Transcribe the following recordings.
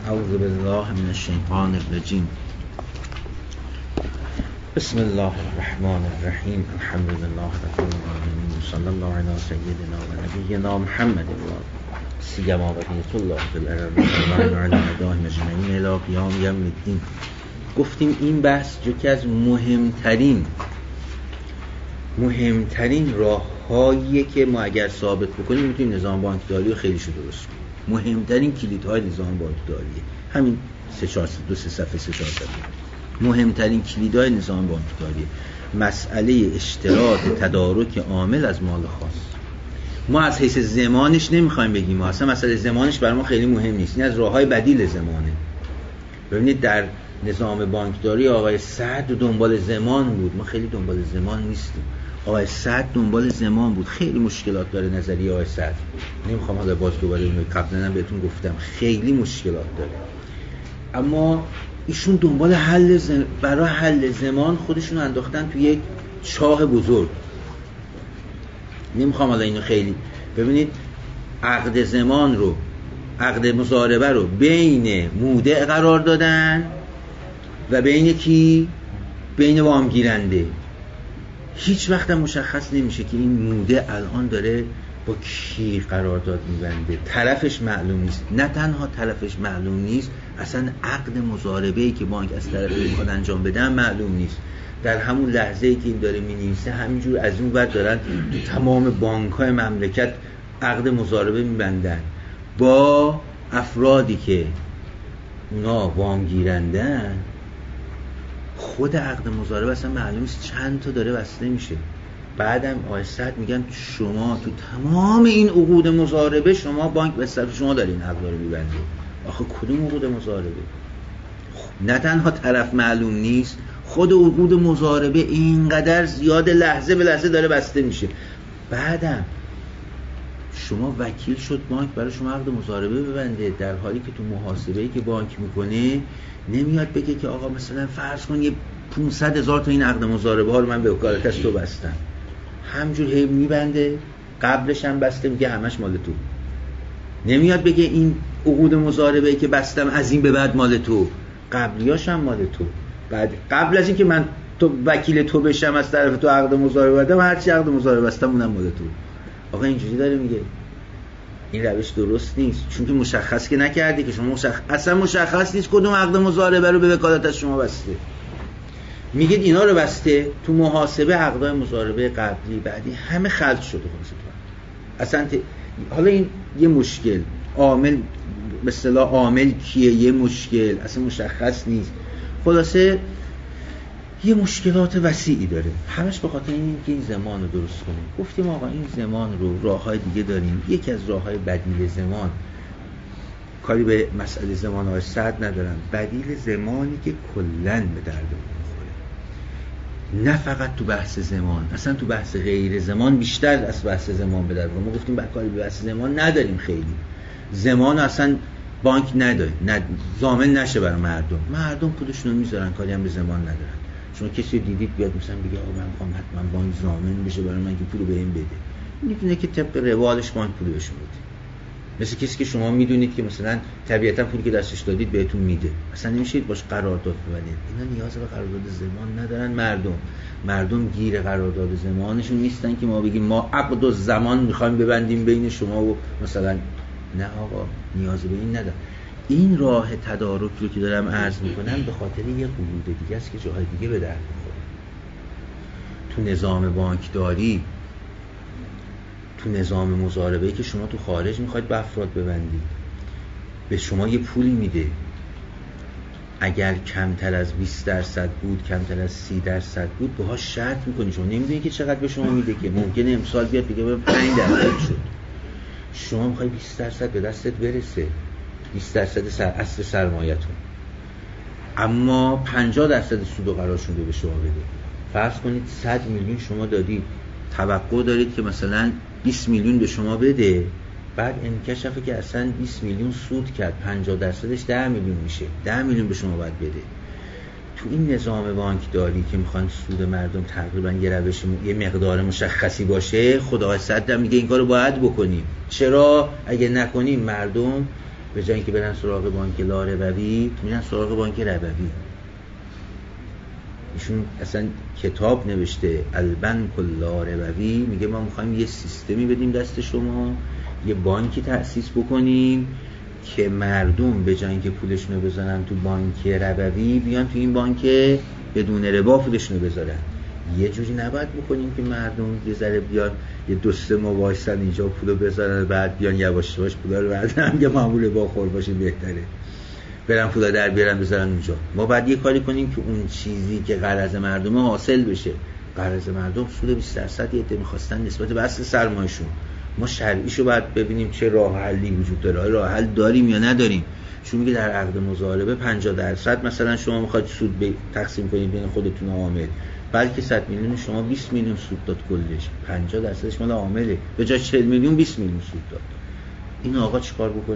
اعوذ بالله من الشیطان الرجیم. بسم الله الرحمن الرحیم. الحمد لله رب العالمین. صلی الله علی سیدنا و نبینا محمد و سیما بقیة الله فی الارض و علی مداهم اجمعین الی قیام یوم الدین. گفتیم این بحث یکی از مهمترین راه‌هاییه که ما اگر ثابت بکنیم میتونیم نظام بانکداری رو خیلی شو درست کنیم. مهمترین کلیدهای نظام بانکداریه همین 3-4 صفحه. مهمترین کلیدهای نظام بانکداریه مسئله اشتراط تدارک عامل از مال خاص. ما از حیث زمانش نمیخوایم بگیم، ما اصلا مسئله زمانش برای ما خیلی مهم نیست. این از راههای بدیل زمانه. ببینید در نظام بانکداری آقای سعد دنبال زمان بود، ما خیلی دنبال زمان نیستیم. آقای سعد دنبال زمان بود. خیلی مشکلات داره نظریه آقای سعد، نمیخوام حالا باز دوباره اینو قبلا هم بهتون گفتم خیلی مشکلات داره، اما ایشون دنبال برای حل زمان خودشون انداختن تو یک چاه بزرگ. نمیخوام حالا اینو خیلی ببینید. عقد مضاربه رو بین مودع قرار دادن و بین کی؟ بین وام گیرنده. هیچ وقت مشخص نمیشه که این مودع الان داره با کی قرارداد میبنده. طرفش معلوم نیست. نه تنها طرفش معلوم نیست، اصلا عقد مضاربه‌ای که بانک از طرف میخواد انجام بدن معلوم نیست. در همون لحظه‌ای که این داره مینویسه همینجور از اون ور دارن تو تمام بانک‌های مملکت عقد مضاربه میبندن با افرادی که اونا وام گیرندن. خود عقد مضاربه اصلا معلوم نیست چند تا داره بسته میشه. بعدم آقای سعد میگن شما تو تمام این عقود مضاربه شما بانک به صرف شما داره این عقد رو میبنده. آخه کدوم عقود مضاربه؟ نه تنها طرف معلوم نیست، خود عقود مضاربه اینقدر زیاد لحظه به لحظه داره بسته میشه. بعدم شما وکیل شد بانک برای شما عقد مضاربه ببنده، در حالی که تو محاسبه‌ای که بانک میکنه نمیاد بگه که آقا مثلا فرض کن یه 500,000 تا این عقد مضاربه ها رو من به وکالتش تو بستم. همجور هی میبنده، قبلش هم بسته، میگه همش مال تو. نمیاد بگه این عقود مضاربه‌ای که بستم از این به بعد مال تو، قبلیاش هم مال تو. بعد قبل از این که من تو وکیل تو بشم از طرف تو عقد مضاربه بدم، هر چی عقد مضاربه بستم اونم مال تو. آقا اینجوری داره میگه. این روش درست نیست، چون که مشخص که نکردی که شما اصلا مشخص نیست کدوم عقد مضاربه رو به وکالت از شما بسته. میگید اینا رو بسته، تو محاسبه عقدای مضاربه قبلی بعدی همه خلط شده اصلا حالا این یه مشکل عامل به اصطلاح عامل کیه، یه مشکل اصلا مشخص نیست. خلاصه یه مشکلات وسیعی داره، همش به خاطر اینکه این زمان رو درست کنیم. گفتیم آقا این زمان رو راه‌های دیگه داریم. یکی از راه‌های بدیل زمان، کاری به مسئله زمان های سعد ندارم، بدیل زمانی که کلاً به درد می‌خوره، نه فقط تو بحث زمان، اصلا تو بحث غیر زمان بیشتر از بحث زمان به درد می‌خوره. ما گفتیم کاری به بحث زمان نداریم، خیلی زمان اصلا بانک نداره، ضامن نشه برای مردم پولشون رو میذارن، کاری هم به زمان ندارن. شما کسی دیدید بیاد مثلا بگه آقا من می‌خوام حتما بانک ضامن بشه برای من که پولو بهم بده، میدونه که طبق روالش بانک پولو بهشون بده. مثل کسی که شما میدونید که مثلا طبیعتا پولی که دستش دادید بهتون میده، اصلا نمیشه باش قرارداد ببندید. اینا نیاز به قرارداد زمان ندارن. مردم گیر قرارداد زمانشون نیستن که ما بگیم ما عقد و زمان می‌خوایم ببندیم بین شما و مثلا، نه آقا نیاز به این نداره. این راه تدارک رو که دارم عرض میکنم به خاطر یه قیود دیگه است که جاهای دیگه به درد میخوره. تو نظام بانکداری، تو نظام مضاربه‌ای که شما تو خارج میخواید به افراد ببندید، به شما یه پولی میده. اگر کمتر از 20% بود، کمتر از 30% بود، باهاش شرط میکنی. شما نمیدونی که چقدر به شما میده، که ممکنه امسال بیاد بگه 5% شد. شما میخوای 20% به دستت برسه، 20% اصل سرمایه‌تون، اما 50% سود قرارشون به شما بده. فرض کنید 100 میلیون شما دادید، توقع دارید که مثلا 20 میلیون به شما بده، بعد انکشفه که اصلا 20 میلیون سود کرد، 50%ش 10 میلیون میشه، 10 میلیون به شما باید بده. تو این نظام بانکداری که میخوان سود مردم تقریبا یه مقدار مشخصی باشه، خدا صد میگه این کارو باید بکنیم. چرا؟ اگه نکنیم مردم به جای اینکه برن سراغ بانک لاربوی میرن سراغ بانک ربوی. ایشون اصلا کتاب نوشته البنک اللاربوی، میگه ما میخوایم یه سیستمی بدیم دست شما، یه بانکی تأسیس بکنیم که مردم به جای اینکه پولشون رو بذارن تو بانک ربوی بیان تو این بانک بدون ربا پولشون رو بذارن. یه جوری نباید بکنیم که مردم یه ذره بیان یه 2-3 ماه وایسن اینجا پولو بذارن بعد بیان یواش یواش پولا رو بردارن، یه معمول با خور باشه بهتره، برن پولا در بیارن بذارن اونجا. ما باید یه کاری کنیم که اون چیزی که قرض مردم حاصل بشه. قرض مردم سود 20% یه عده می‌خواستن نسبت به اصل سرمایه‌شون. ما شرعیشو باید ببینیم چه راه حلی وجود داره، راه حل داریم یا نداریم. چون میگه در عقد مضاربه 50% مثلا شما میخواید سود تقسیم کنید بین خودتون و عامل، بلکه 100 میلیون شما 20 میلیون سود داد، کلش 50%ش مال عامله، به جای 40 میلیون 20 میلیون سود داد. این آقا چیکار بکنه؟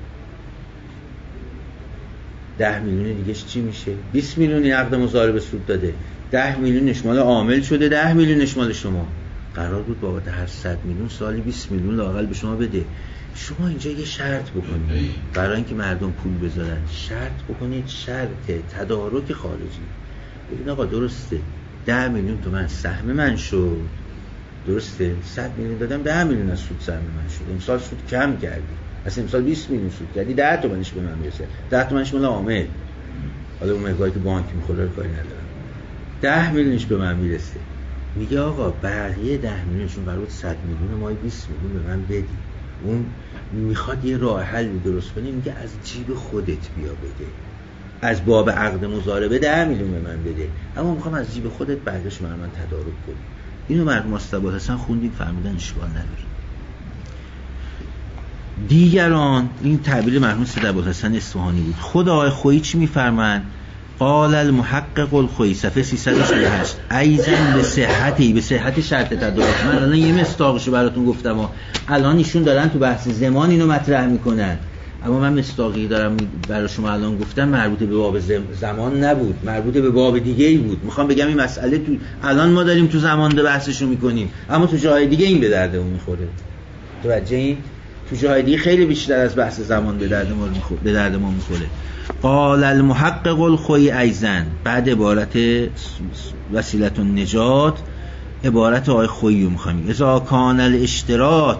10 میلیون دیگهش چی میشه؟ 20 میلیون عقد مضاربه سود داده، 10 میلیونش مال عامل شده، 10 میلیونش مال شما. قرار بود بابت هر 100 میلیون سالی 20 میلیون لااقل به شما بده. شما اینجا یه شرط بکنید برای اینکه مردم پول بذارن، شرط بکنید، شرط تدارک خارجی. ببین آقا درسته 10 میلیون تومان سهم من شد، درسته 100 میلیون دادم 10 میلیون از سود سهم من شد، امسال سود کم کردی، اصلا امسال 20 میلیون سود کردی، 10 تومنش به من میرسه، 10 تومنش مال عامل، حالا اون مقداری که بانک میخوره کاری ندارم، 10 میلیونش به من میرسه. میگه آقا بقیه 10 میلیونشون قرار بود 100 میلیون ما 20 میلیون به من بدی. اون میخواد یه راه حل درست کنه، میگه از جیب خودت بیا بده، از باب عقد مضاربه 10 میلیون به من بده، اما میخوام از جیب خودت برداشت من تدارک کنی. اینو مرحوم مصطفی حسن خوندیم فهمیدن اشکال نداره. دیگران این تعبیر مرحوم سید ابوالحسن اصفهانی بود. خود آقای خویی چی میفرمایند؟ قال المحقق الخویی صفحه 348 ایزن به صحت شرط تدارک. من الان یه مصداقشو براتون گفتم، الان ایشون دارن تو بحث زمان اینو مطرح میکنن، اما من مصداقی دارم برای شما الان گفتم مربوط به باب زمان نبود، مربوط به باب دیگه ای بود. میخوام بگم این مسئله تو الان ما داریم تو زمان بحثشو میکنیم، اما تو جای دیگه این به دردمون میخوره. توجه این تو جای دیگه خیلی بیشتر از بحث زمان به درد ما میخوره. قال المحقق الخویی ایزن، بعد عبارت وسیله النجات عبارت آقای خویی رو میخوام. اذا کان الاشتراط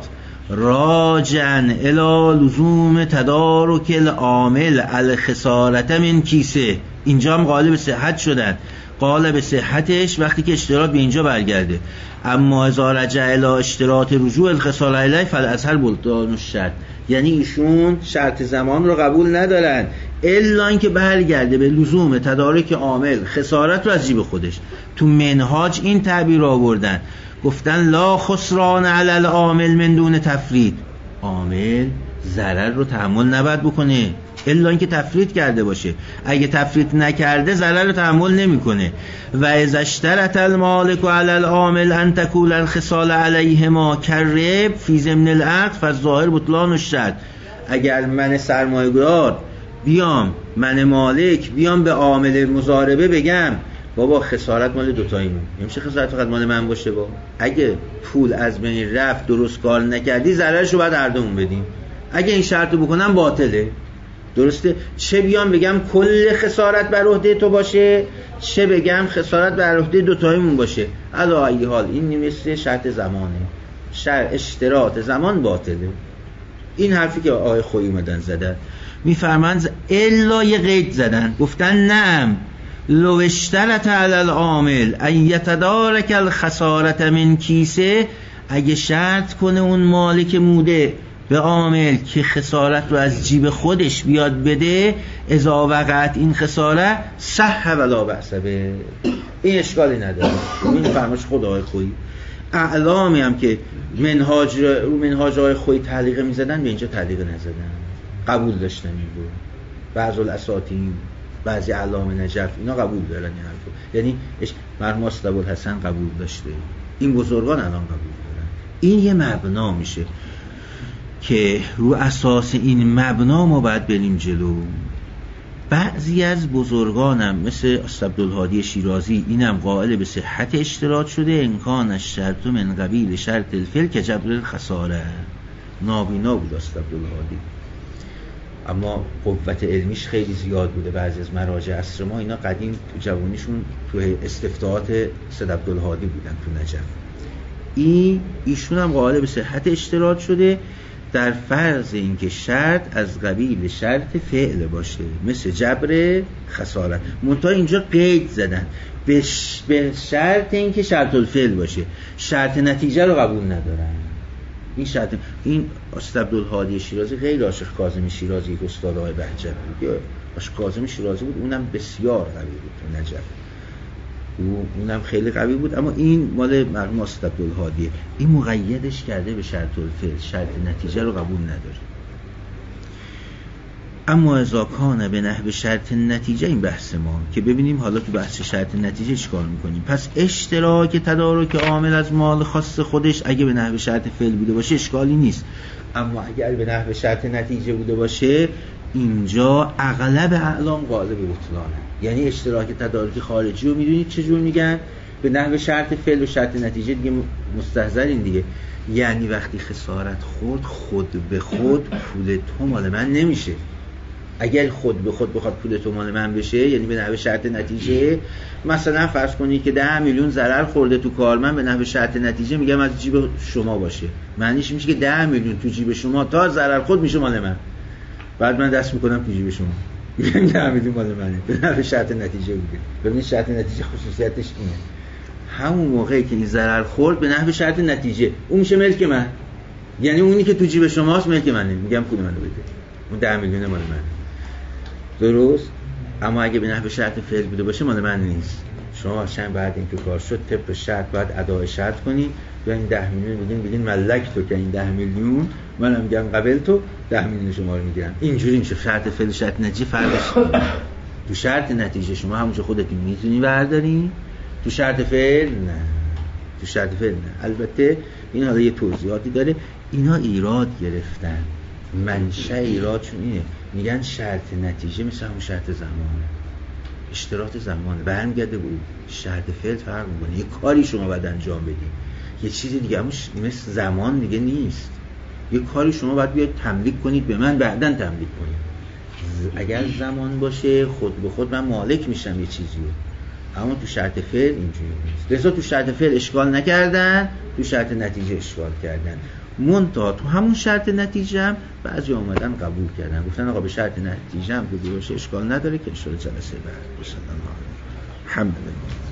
راجعا الى لزوم تدارک العامل الخسارت من کیسه، اینجا هم قالب صحت شدن، قالب صحتش وقتی که اشتراط به اینجا برگرده. اما اذا رجع الى اشتراط رجوع الخساره الیه فالاظهر بلطان الشرط، یعنی ایشون شرط زمان رو قبول ندارن الا اینکه برگرده به لزوم تدارک عامل خسارت رو از جیب خودش. تو منهاج این تعبیر رو آوردن، گفتن لا خسران علی العامل من دون تفرید، عامل ضرر رو تحمل نباید بکنه الا اینکه تفرید کرده باشه، اگه تفرید نکرده ضرر رو تحمل نمیکنه. و اذا اشترط المالک علی العامل ان تکون الخصال علیهما کرب فی ضمن العقد فالظاهر بطلان الشرط. اگر من سرمایه‌گذار بیام، من مالک بیام به عامل مضاربه بگم بابا خسارت مال دوتاییمون، نمیشه خسارت فقط مال من باشه، با اگه پول از بین رفت درست کار نکردی ضررشو باید هر دومون بدیم، اگه این شرطو بکنم باطله. درسته؟ چه بیام بگم کل خسارت بر عهده تو باشه، چه بگم خسارت بر عهده دوتاییمون باشه، علی ای حال این نمیشه شرط زمانه، اشتراط زمان باطله. این حرفی که آقای خویی اومدن زدن، میفرمند الا یه قید زدن، گفتن نعم لو اشترط علی العامل ان یتدارک الخسارت من کیسه، اگه شرط کنه اون مالک موده به عامل که خسارت رو از جیب خودش بیاد بده، اذا وقعت این خساره صح ولا بأس به، این اشکالی نداره. این فرمایش خود آقای خویی. اعلامی هم که منهاج آقای خویی تعلیق میزدن به اینجا تعلیق نزدن، قبول داشتن این رو. بعض الاساطین، بعضی اعلام نجف اینا قبول دارن این حرفو، یعنی مرحوم ابوالحسن قبول داشته، این بزرگان الان قبول دارن. این یه مبنا میشه که رو اساس این مبنا ما باید بریم جلو. بعضی از بزرگانم مثل عبدالهادی شیرازی اینم قائل به صحت اشتراط شده، امکان الشرط من قبیل شرط الفعل که جبر الخساره. نابینا بود عبدالهادی. اما قوت علمیش خیلی زیاد بوده. بعضی از مراجع عصر ما اینا قدیم تو جوانیشون تو استفتاحات سید عبدالهادی بودن تو نجف. ایشون هم قائل به صحت اشتراط شده در فرض اینکه شرط از قبیل شرط فعل باشه، مثل جبر خسارت. منتها اینجا قید زدن به شرط اینکه شرط الفعل باشه، شرط نتیجه رو قبول ندارن. این سید عبدالهادی شیرازی غیر عاشق کاظم شیرازی که استاد آقای بهجت بود، یا عاشق کاظم شیرازی بود، اونم بسیار قوی بود تو نجف، اونم خیلی قوی بود. اما این مال مرحوم سید عبدالهادیه، این مقیدش کرده به شرط الفعل، شرط نتیجه رو قبول نداره. اما اذا کان به نحو شرط نتیجه، این بحث ما که ببینیم حالا تو بحث شرط نتیجه چیکار میکنیم. پس اشتراک تدارک عامل از مال خاص خودش اگه به نحو شرط فعل بوده باشه اشکالی نیست، اما اگر به نحو شرط نتیجه بوده باشه اینجا اغلب اعلام قائل به بطلانه. یعنی اشتراک تدارک خارجی رو میدونید چجور میگن؟ به نحو شرط فعل و شرط نتیجه دیگه مستحضرین دیگه. یعنی وقتی خسارت خود به خود پول تو مال من نمیشه. اگر خود به خود بخواد پول تو مال من بشه، یعنی به نحو شرط نتیجه، مثلا فرض کنید که 10 میلیون ضرر خورده تو کار من، به نحو شرط نتیجه میگم از جیب شما باشه، معنیش میشه که 10 میلیون تو جیب شما تا ضرر خورد میشه مال من، بعد من دست میکنم تو جیب شما میگم 10 میلیون مال منه، به نحو شرط نتیجه بوده. ببینید شرط نتیجه خصوصیتش اینه، همون موقعی که این ضرر خورد به نحو شرط نتیجه اون میشه ملک من، یعنی اونی که تو جیب شماست ملک منه، میگم پول منو بده، اون 10 میلیون مال منه. درست؟ اما اگه به نحو شرط فعل بوده باشه مال من نیست. شما چند بعد اینکه کار شد طبق شرط باید ادای شرط کنی، یا این 10 میلیون بگین ملک تو، که این 10 میلیون منم میگم قبل تو 10 میلیون شما رو میگیرم. اینجوری میشه شرط فعل شرط نتیجه فرقش. تو شرط نتیجه شما همونجا خودتون میتونی برداری، تو شرط فعل نه. تو شرط فعل نه. البته این حالا یه توضیحاتی داره، اینا ایراد گرفتن، منشأ ایرادشون اینه، میگن شرط نتیجه مثل همون شرط زمانه، اشتراط زمانه، برمیگرده بود شرط فعل فرق میکنه. یه کاری شما باید انجام بدید، یه چیزی دیگه همش مثل زمان دیگه نیست. یه کاری شما باید بیاید تملیک کنید به من، بعداً تملیک کنید. اگر زمان باشه خود به خود من مالک میشم یه چیزی رو، اما تو شرط فعل اینجوری نیست. لذا تو شرط فعل اشکال نکردن، تو شرط نتیجه اشکال کردن. منتها تو همون شرط نتیجه هم بعضی اومدن قبول کردن، گفتن آقا به شرط نتیجه هم که باشه اشکال نداره، که ان شاء الله جلسه بعد. الحمدلله.